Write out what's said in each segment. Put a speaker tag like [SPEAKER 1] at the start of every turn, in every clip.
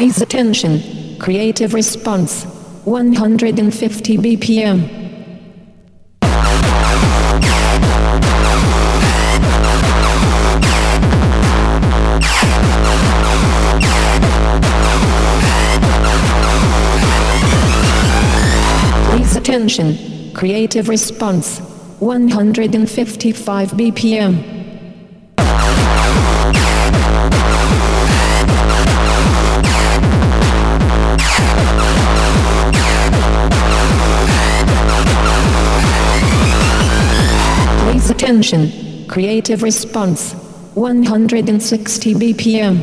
[SPEAKER 1] Please attention. Creative response. 150 BPM. Please attention. Creative response. 155 BPM. Please attention. Creative response. 160 BPM.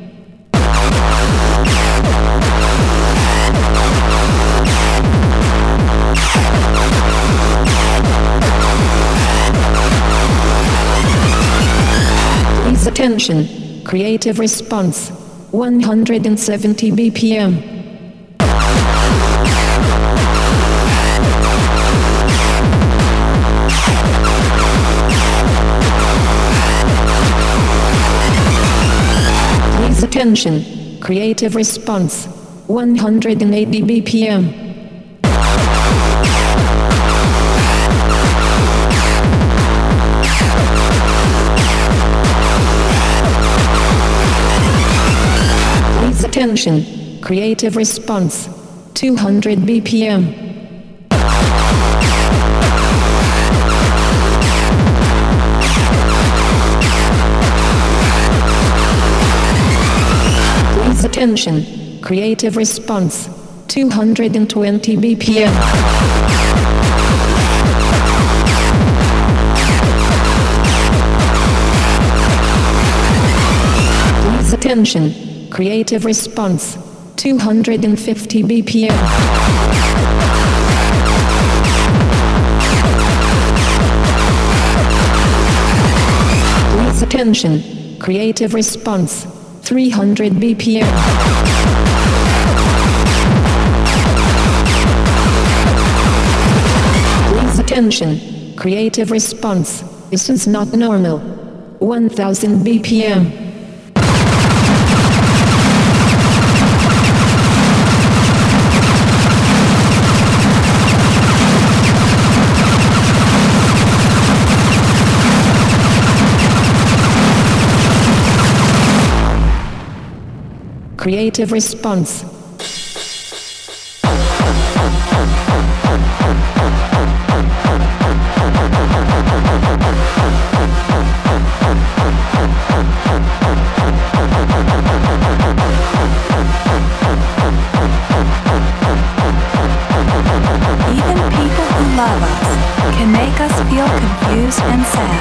[SPEAKER 1] Please attention. Creative response. 170 BPM. Please attention. Creative response. 180 BPM. Please attention. Creative response. 200 BPM. Please attention. Creative response. 220 BPM. Please attention. Creative response. 250 BPM. Please attention. Creative response. 300 BPM. Please attention. Creative response. This is not normal. 1000 BPM. Creative response.
[SPEAKER 2] Even people who love us can make us feel confused and sad.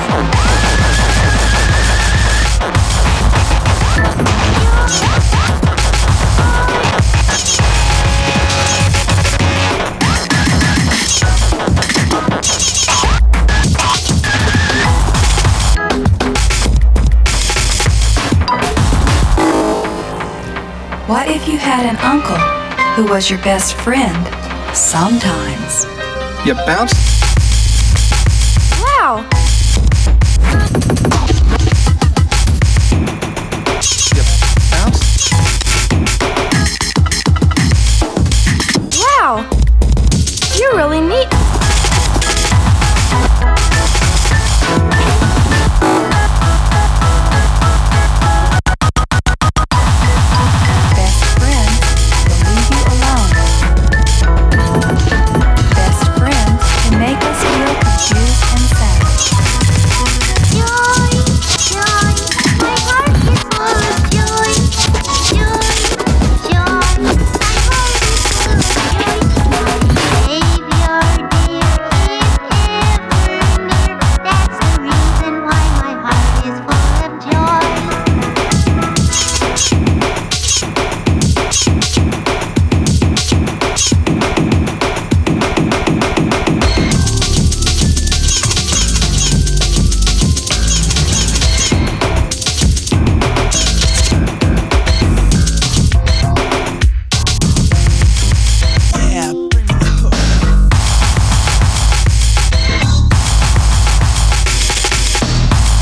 [SPEAKER 2] What if you had an uncle who was your best friend sometimes?
[SPEAKER 3] You bounce.
[SPEAKER 2] Wow!
[SPEAKER 3] You bounce.
[SPEAKER 2] Wow! You're really neat.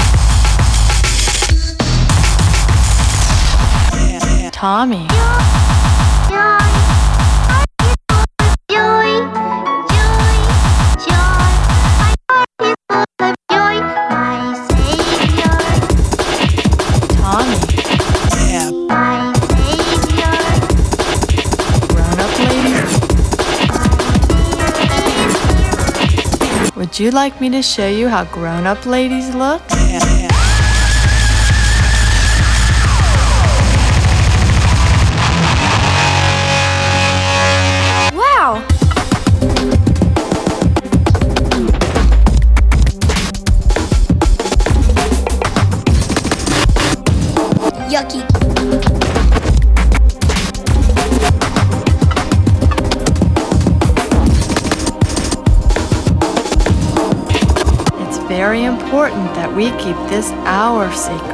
[SPEAKER 2] Tommy.
[SPEAKER 4] Would you like me to show you how grown-up ladies look?
[SPEAKER 5] Wow! Yucky.
[SPEAKER 4] It's very important that we keep this our secret.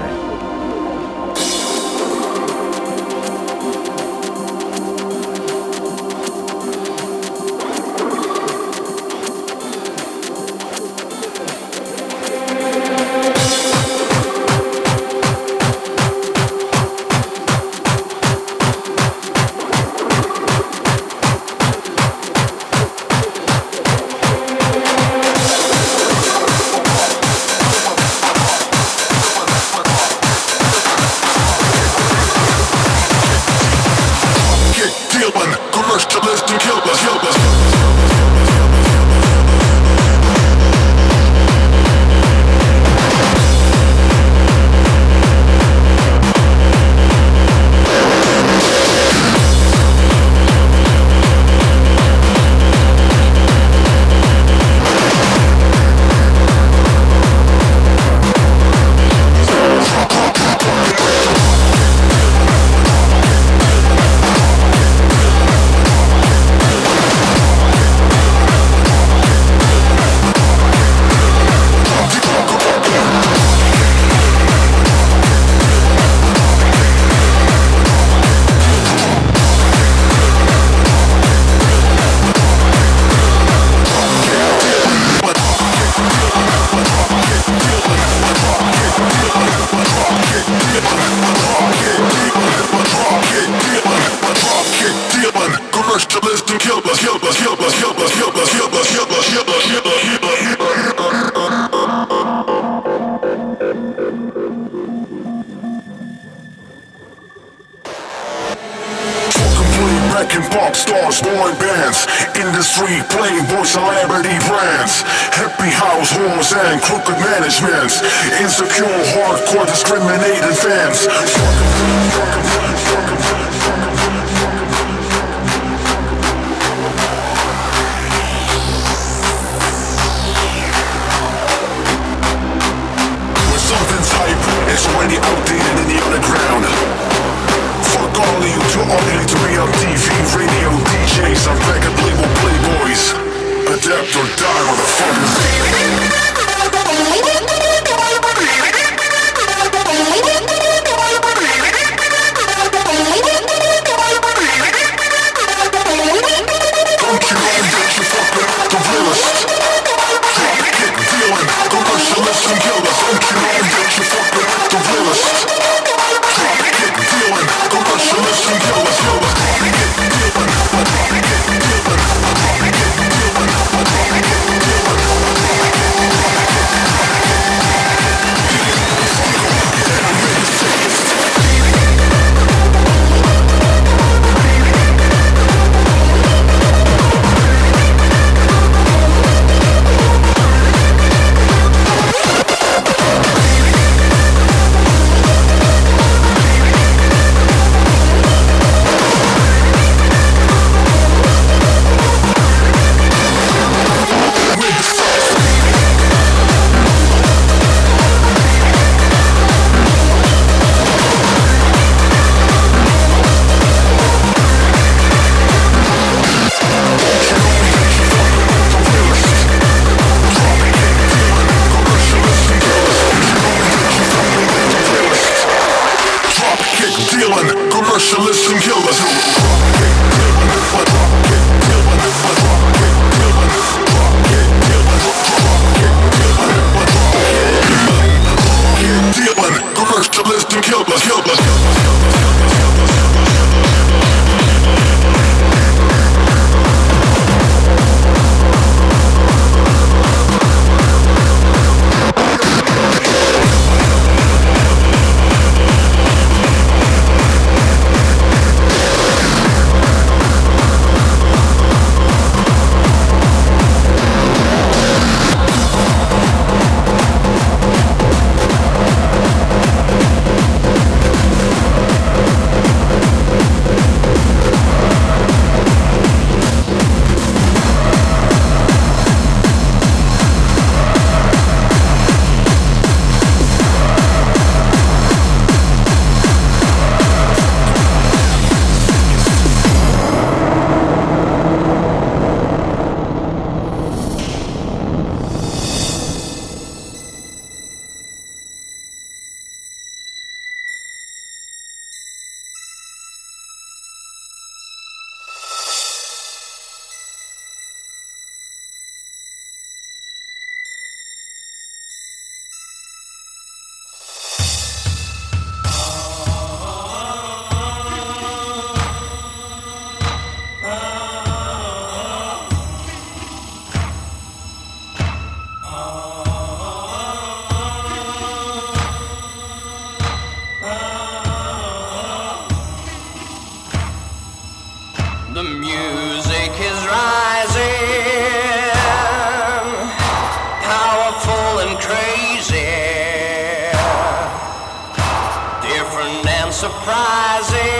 [SPEAKER 6] surprising.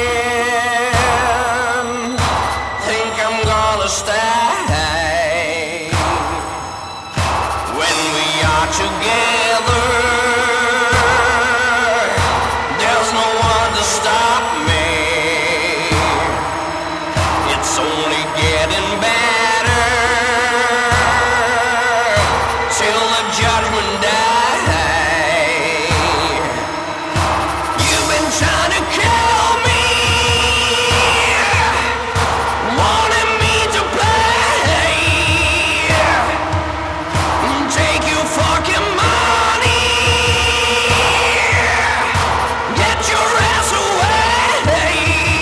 [SPEAKER 6] Think I'm gonna stay when we are together. There's no one to stop me. It's only getting better till the judgment day. Trying to kill me, wanting me to play, take your fucking money, get your ass away.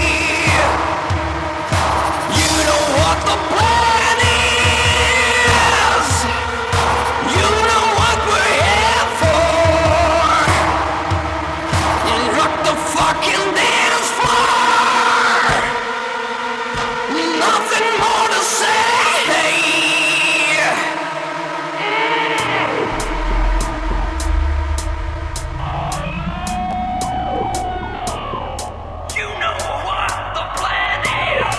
[SPEAKER 6] You know what the plan is, you know what we're here for. Rock the fucking dance floor. Nothing more to say. You know what the plan is.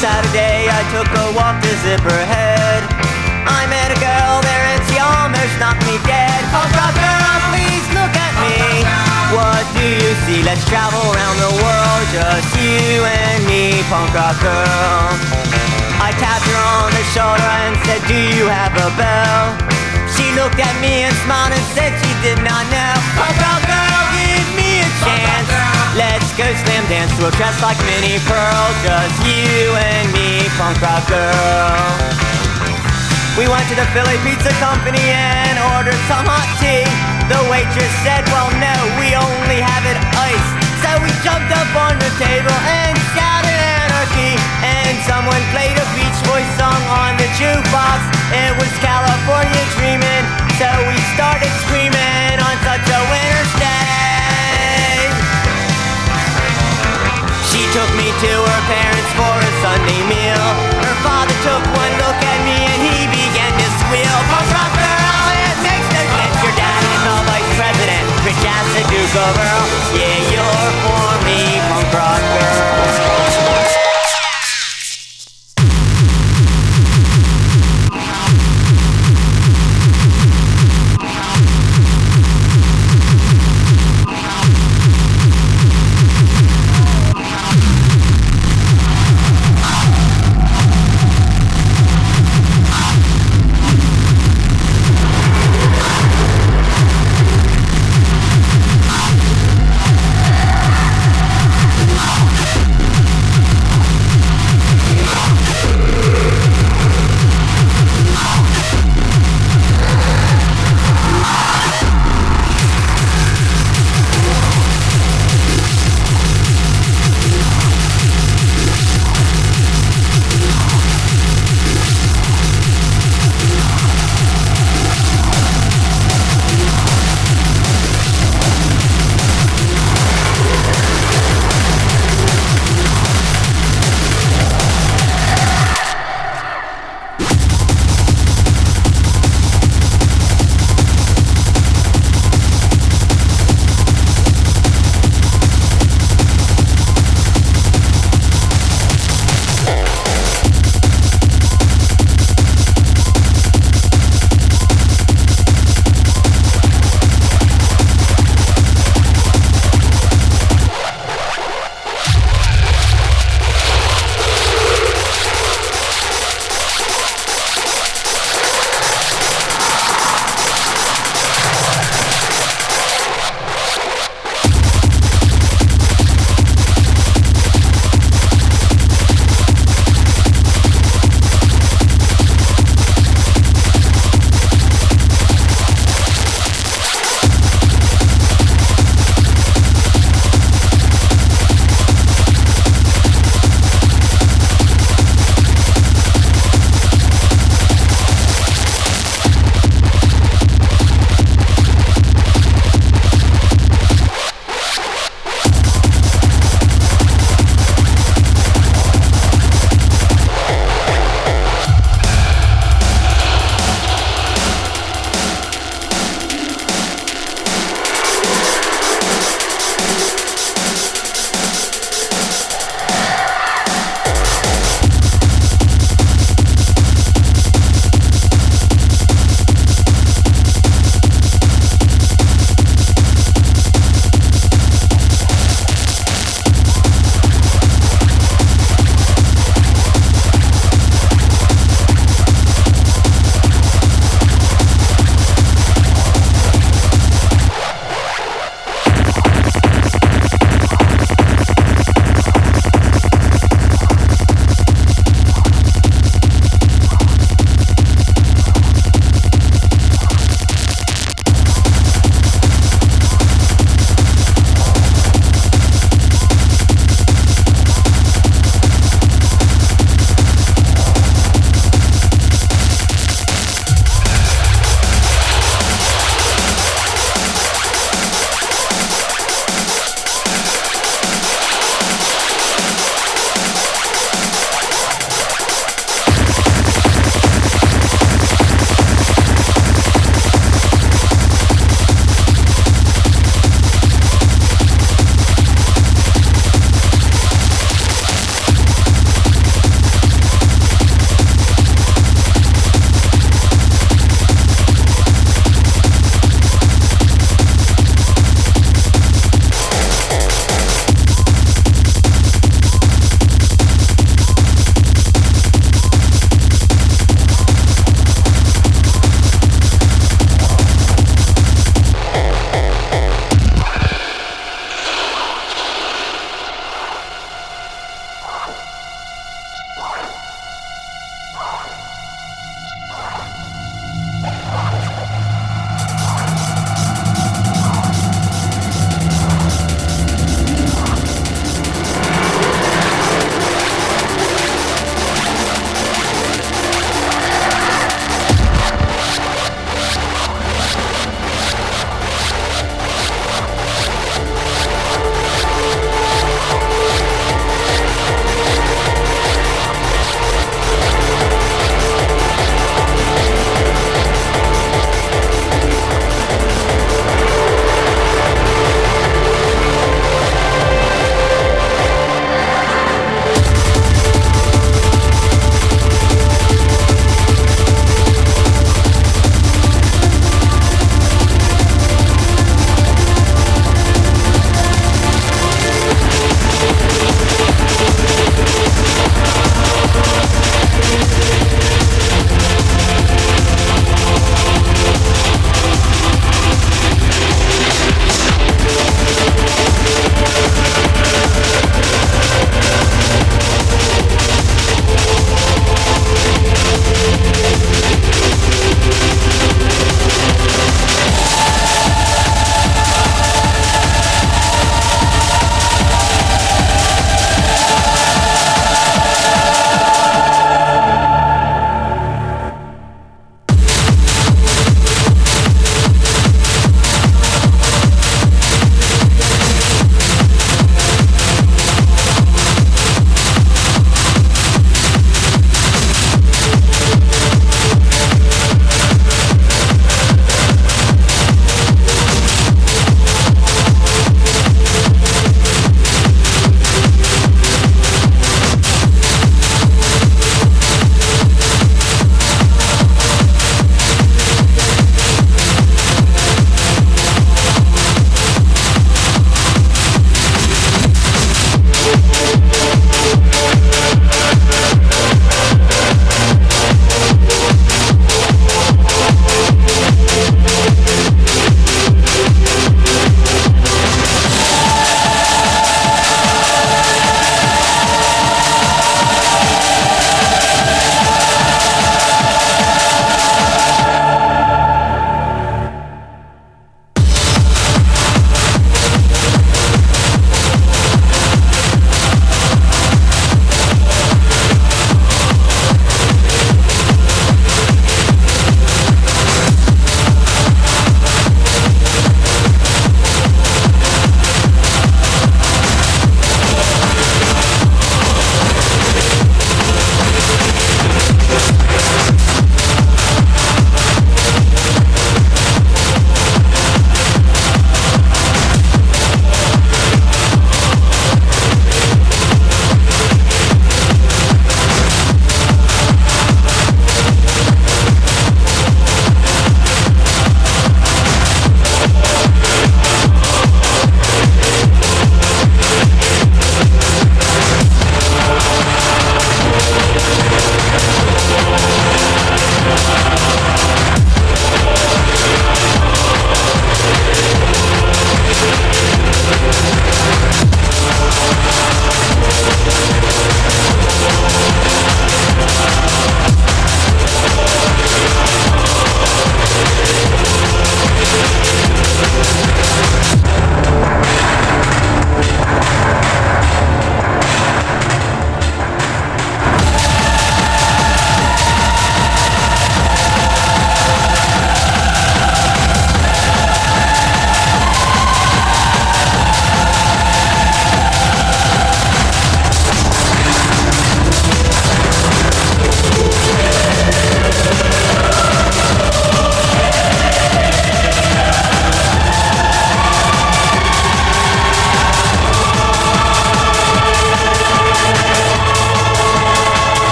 [SPEAKER 7] Saturday I took a walk to Zipperhead. I met a girl there and she almost knocked me dead. Punk rock girl, please look at me. What do you see? Let's travel around the world, just you and me, punk rock girl. I tapped her on the shoulder and said, do you have a bell? She looked at me and smiled and said she did not know. Punk rock girl, give me a chance. Let's go slam dance to a dress like Minnie Pearl, just you and me, punk rock girl. We went to the Philly Pizza Company and ordered some hot tea. The waitress said, well no, we only have it iced. So we jumped up on the table and shouted anarchy. And someone played a Beach Boys song on the jukebox. It was California Dreamin', so we started screaming on such a winter's day. She took me to her parents for a Sunday meal. Her father took one look at me and he began to squeal. Punk rock girl, it makes no sense. Your dad is the vice president, rich as the Duke of Earl. Yeah, you're for me, punk rock girl.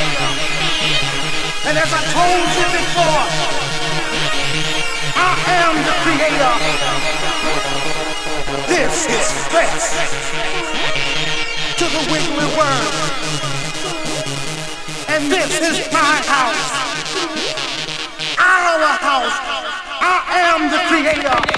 [SPEAKER 8] And as I told you before, I am the creator. This is Flex to the wiggly world. And this is my house, our house. I am the creator.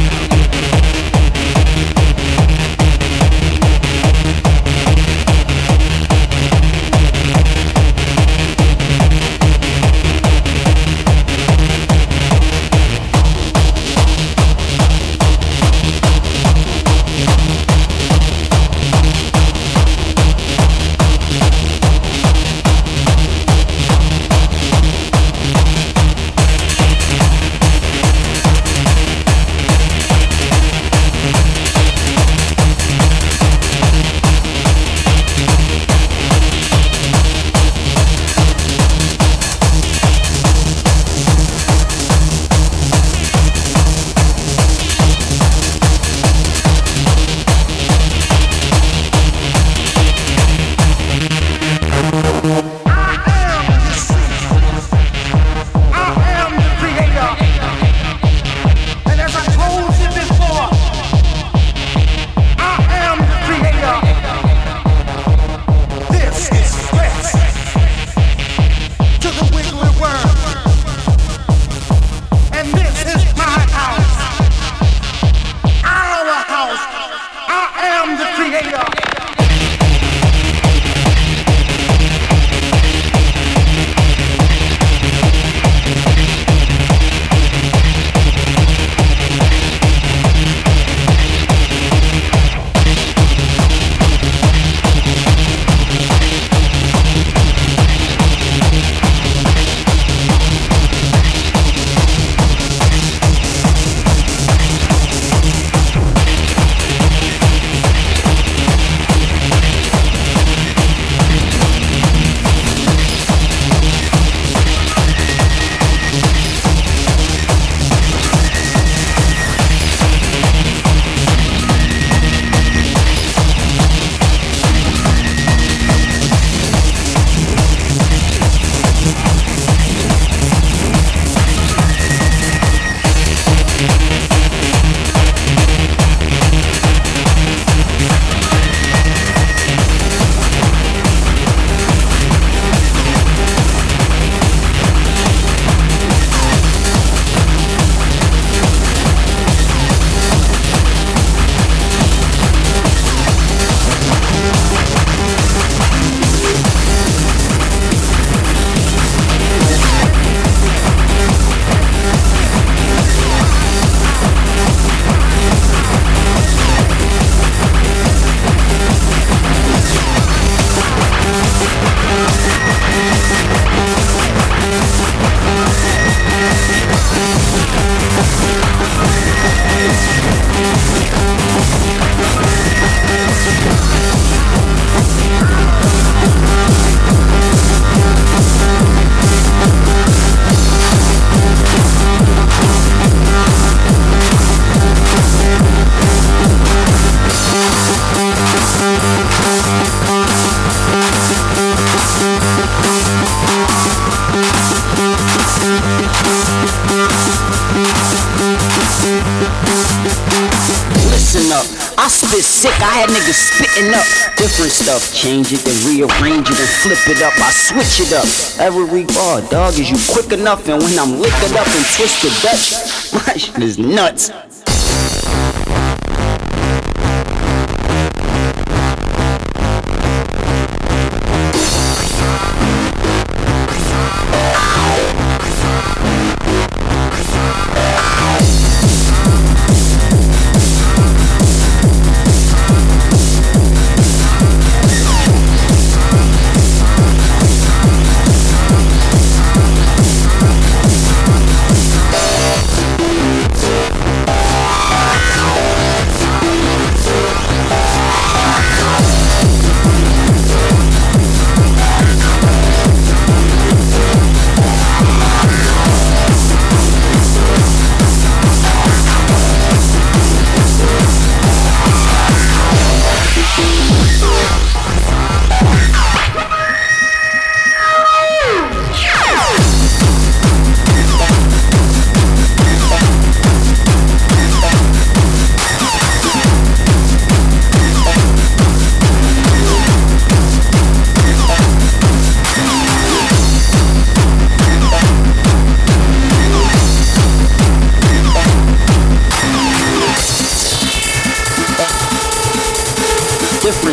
[SPEAKER 9] Listen up, I spit sick, I had niggas spitting up different stuff. Change it, then rearrange it, and flip it up. I switch it up every bar, dog. Is you quick enough? And when I'm liquored up and twisted Dutch, my shit is nuts.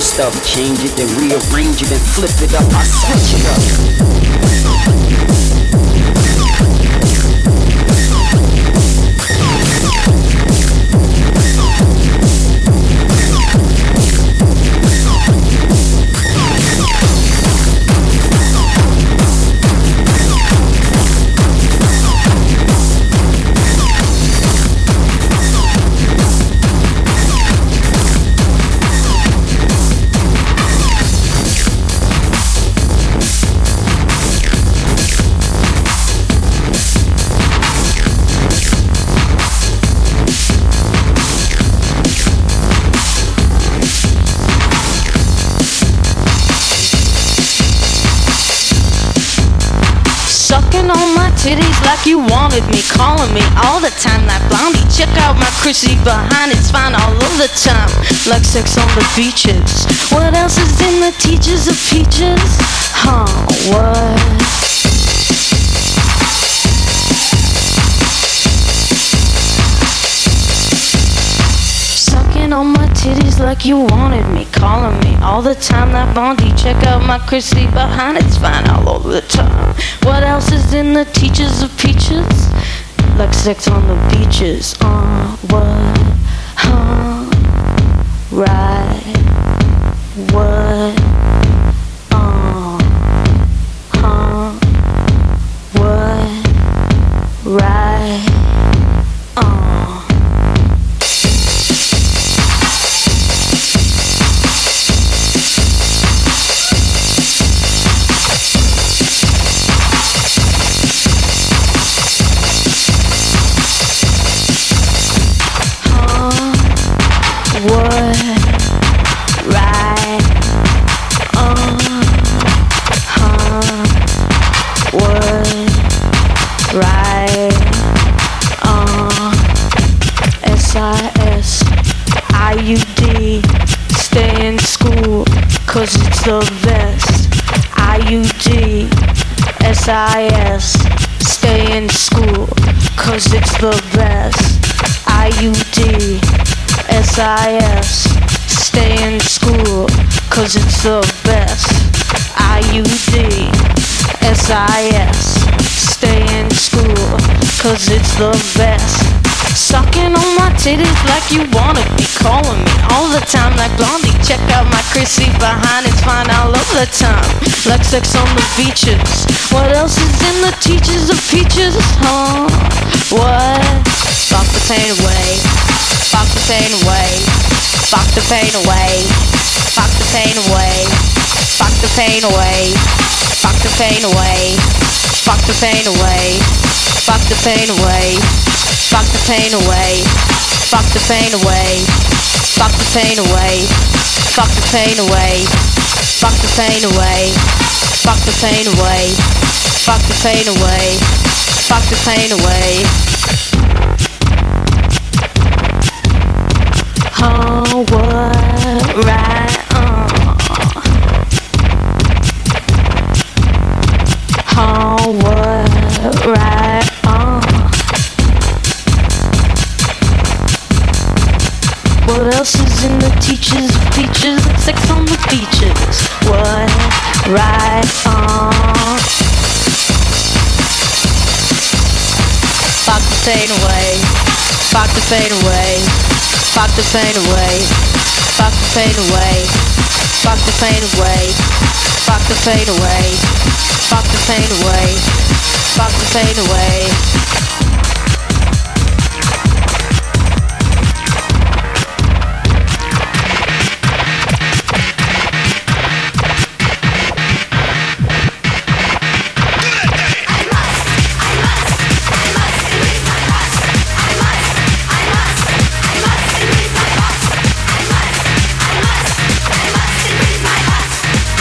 [SPEAKER 9] different stuff. Change it, then rearrange it, and flip it up. I switch it up.
[SPEAKER 10] Titties like you wanted me, calling me all the time like Blondie. Check out my Chrissy behind, it's fine all of the time, like sex on the beaches. What else is in the teachers of peaches? Huh, what? On my titties like you wanted me, calling me all the time like Blondie. Check out my Chrissy behind, it's fine all over the time. What else is in the teachers of peaches? Like sex on the beaches. What? Huh? Right. What? Huh? What? Right. Cause it's the best. IUD, SIS, stay in school. Cause it's the best. IUD, SIS, stay in school. Cause it's the best. IUD, SIS, stay in school. Cause it's the best. Sucking on my titties like you wanted me, calling me all the time like Blondie. Check out my Chrissy behind, it's fine all over the time, like sex on the beaches. What else is in the teachers of peaches? Huh? What? Fuck the pain away. Fuck the pain away. Fuck the pain away. Fuck the pain away. Fuck the pain away. Fuck the pain away. Fuck the pain away. Fuck the pain away. Fuck the pain away. Fuck the pain away. Fuck the pain away. Fuck the pain away. Fuck the pain away. Fuck the pain away. Fuck the pain away. Fuck the pain away. Oh, what? Right. Oh, what? Right. What else is in the teachers of peaches? Sex on the beaches. What? Right on. Fuck the pain away. Fuck the pain away. Fuck the pain away. Fuck the pain away. Fuck the pain away. Fuck the pain away. Fuck the pain away. Fuck the pain away.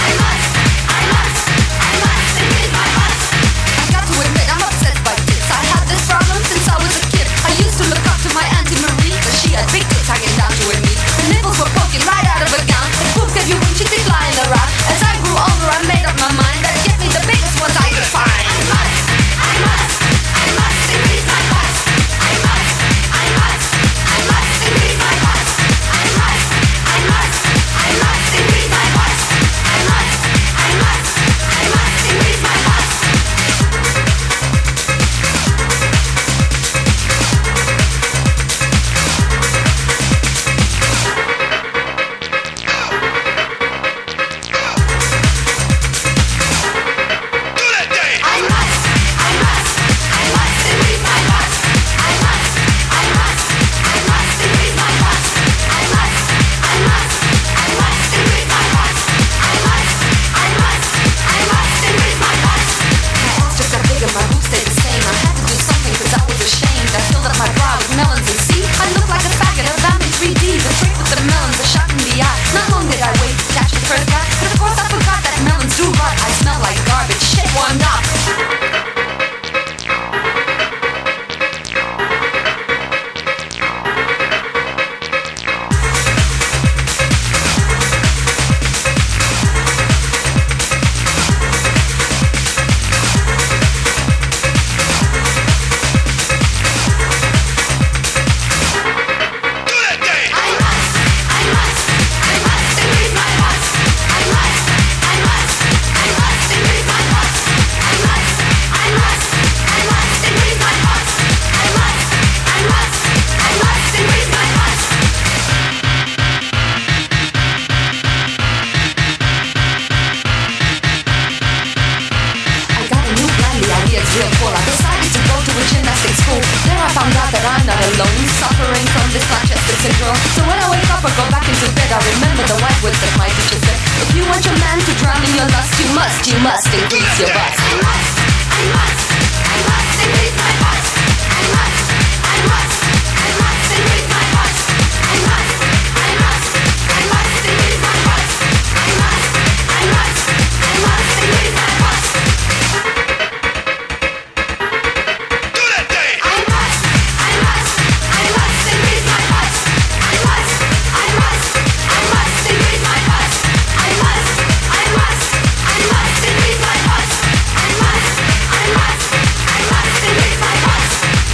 [SPEAKER 11] I got to admit, I'm upset by this. I alone, suffering from this digestive syndrome. So when I wake up or go back into bed, I remember the white words that my teacher said. If you want your man to drown in your lust, you must increase your bust. I must increase my bust. I must increase my bust. I must increase my bust. I must increase my bust. Do that thing. I must increase my bust. I must increase my bust. I must increase my bust. I must increase my bust.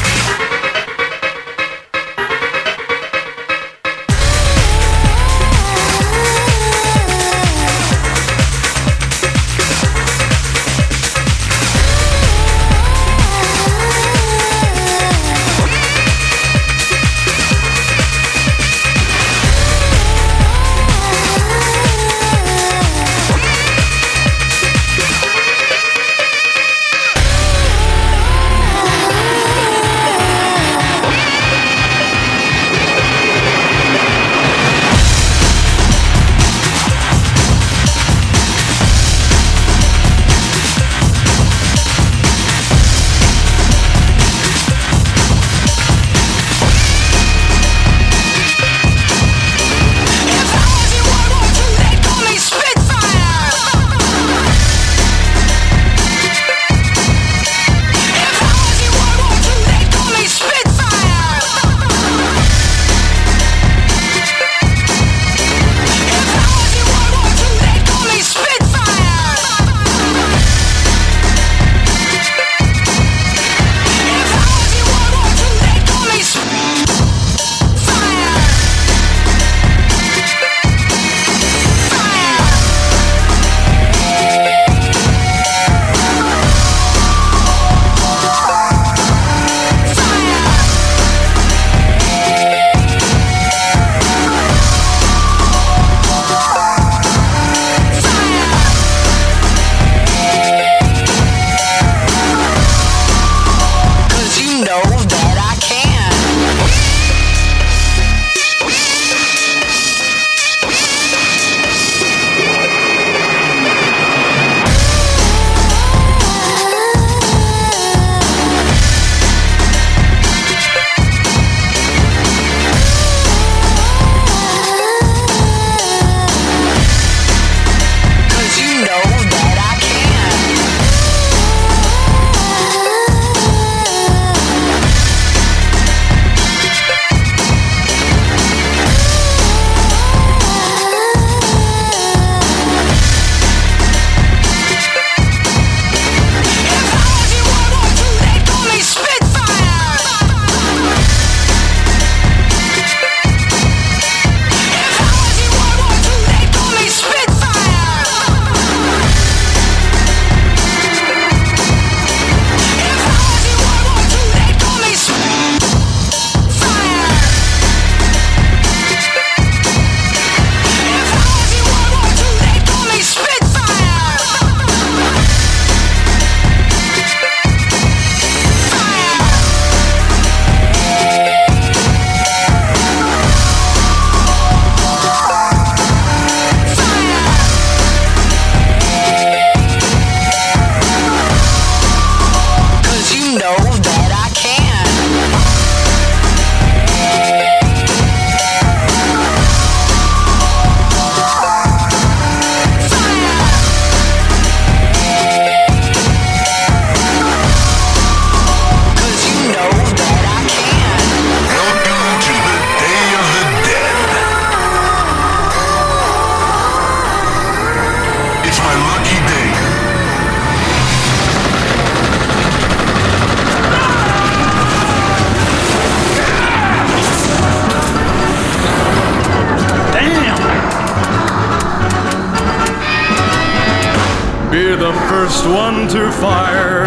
[SPEAKER 12] the first one to fire.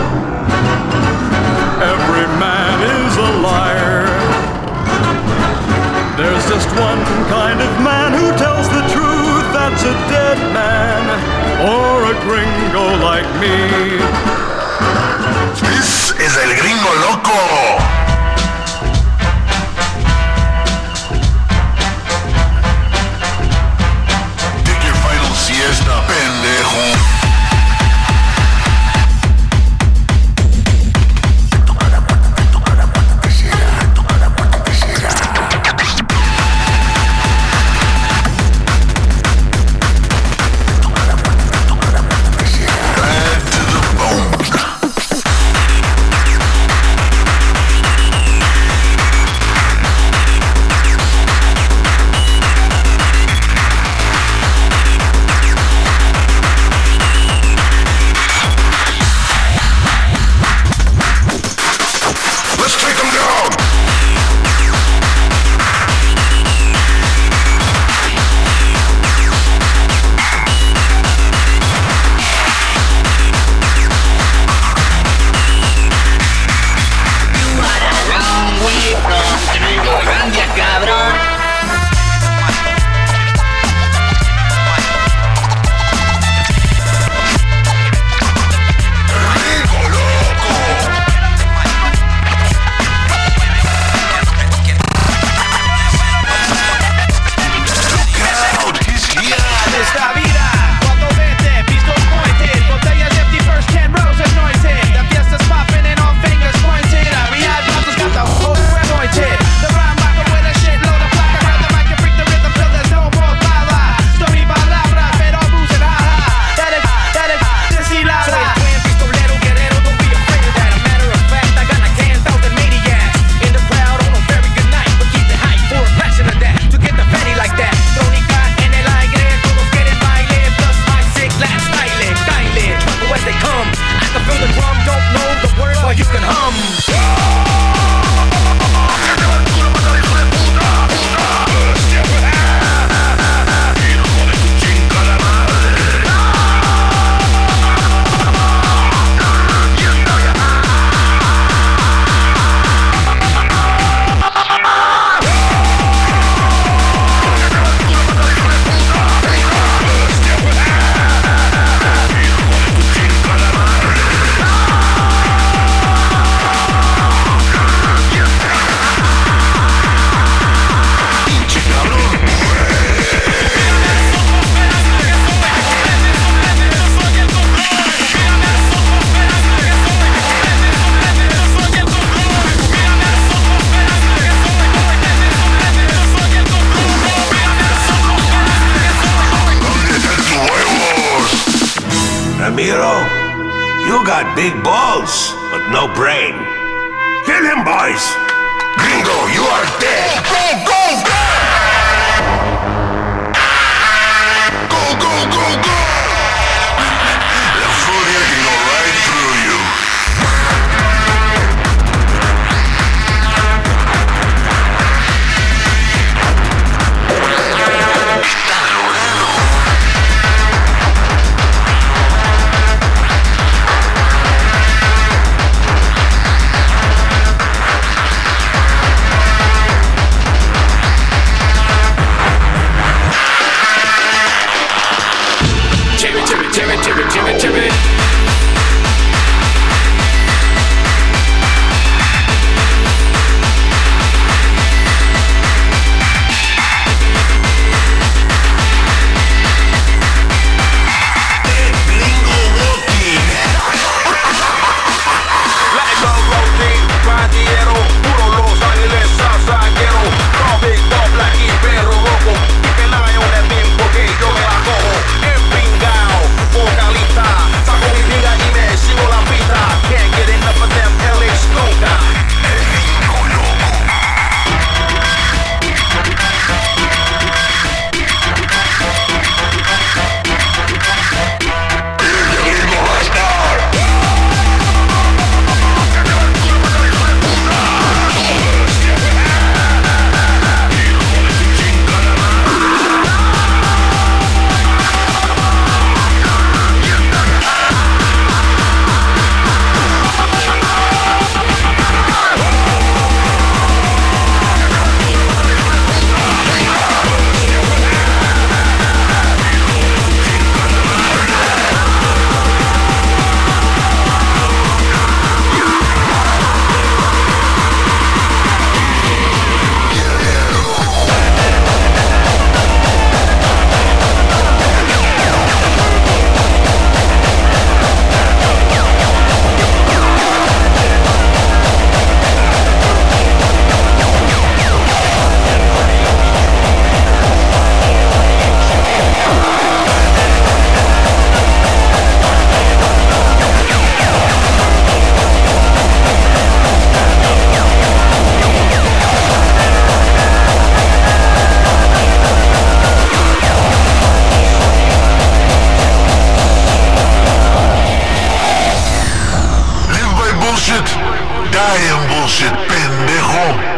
[SPEAKER 12] Every man is a liar. There's just one kind of man who tells the truth. That's a dead man or a gringo like me.
[SPEAKER 13] This is El Gringo Loco.
[SPEAKER 6] you can hum.
[SPEAKER 13] Ramiro, you got big balls, but no brain. Kill him, boys! Gringo, you are dead! Go, go, go! Go, go, go, go! The furia can go right through you.
[SPEAKER 6] Jimmy.
[SPEAKER 13] Die in bullshit, pendejo.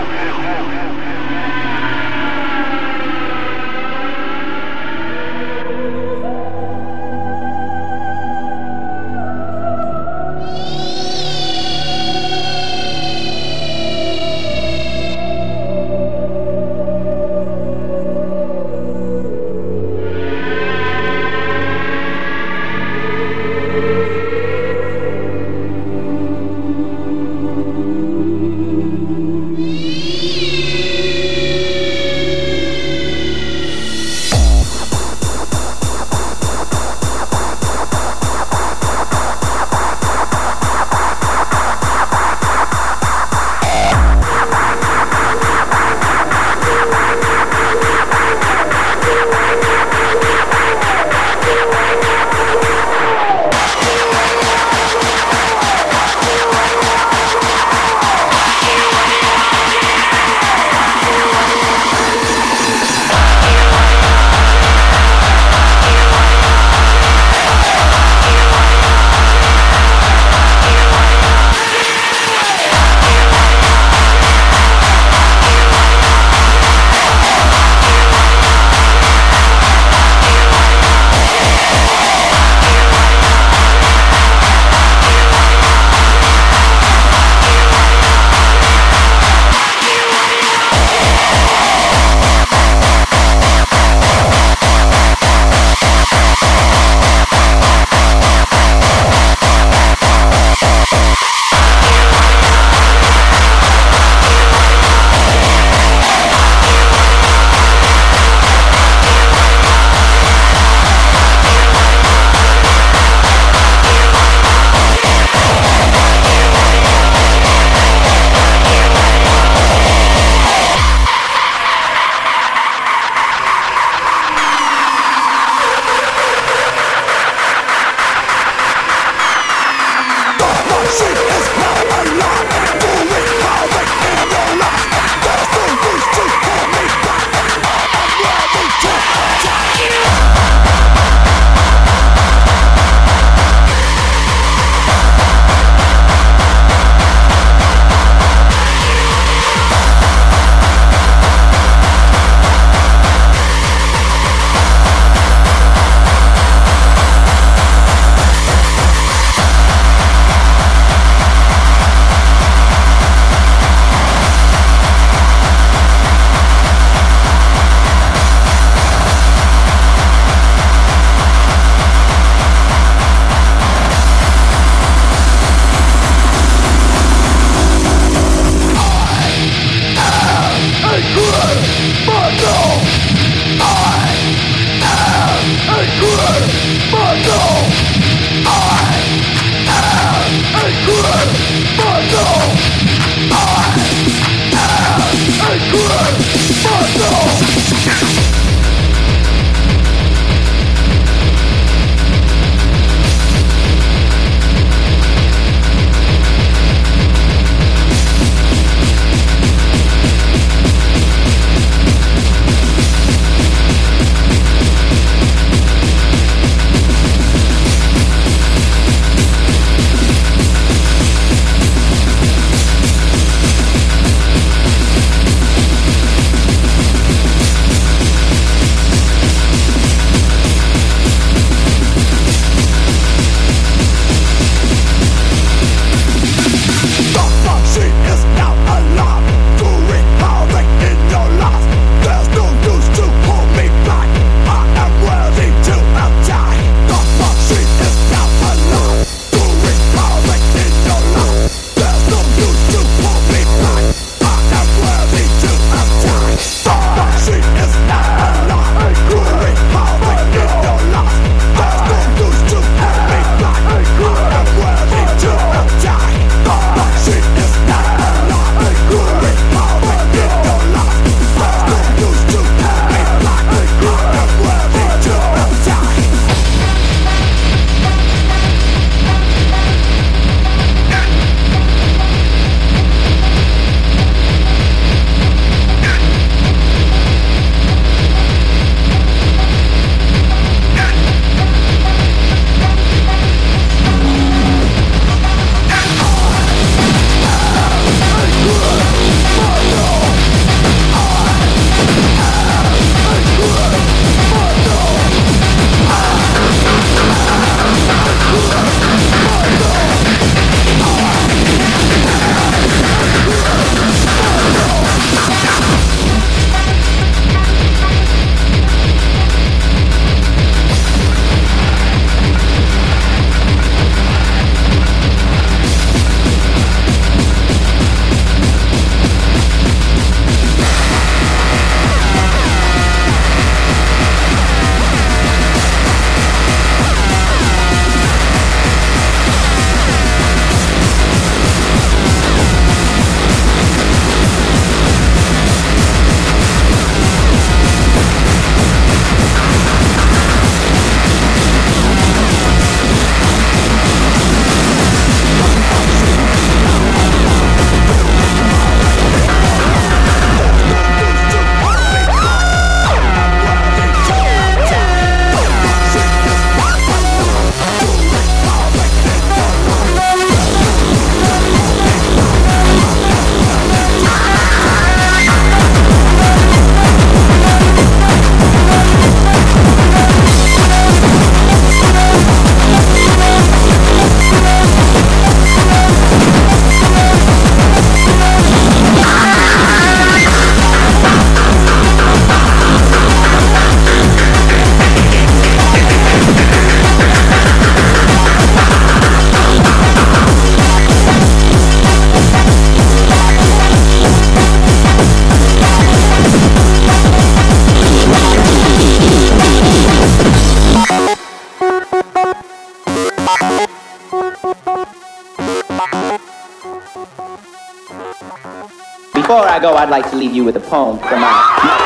[SPEAKER 14] Before I go, I'd like to leave you with a poem from my...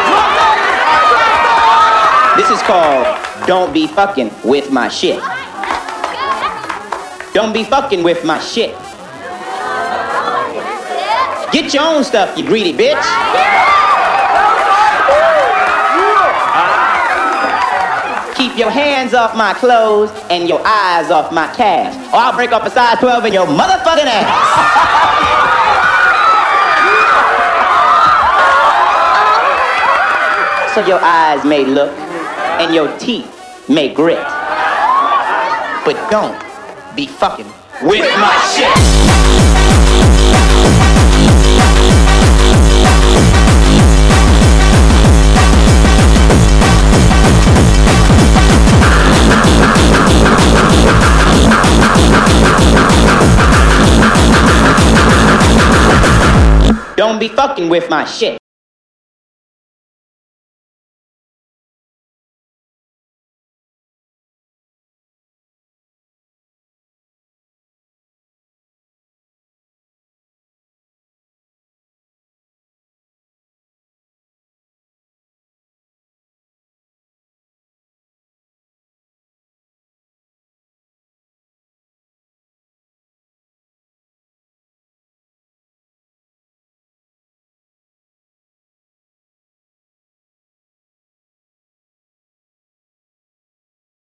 [SPEAKER 14] This is called Don't Be Fucking With My Shit. Don't be fucking with my shit. Get your own stuff, you greedy bitch. Keep your hands off my clothes and your eyes off my cash, or I'll break off a size 12 in your motherfucking ass. So your eyes may look and your teeth may grit, but don't be fucking with my shit. Don't be fucking with my shit.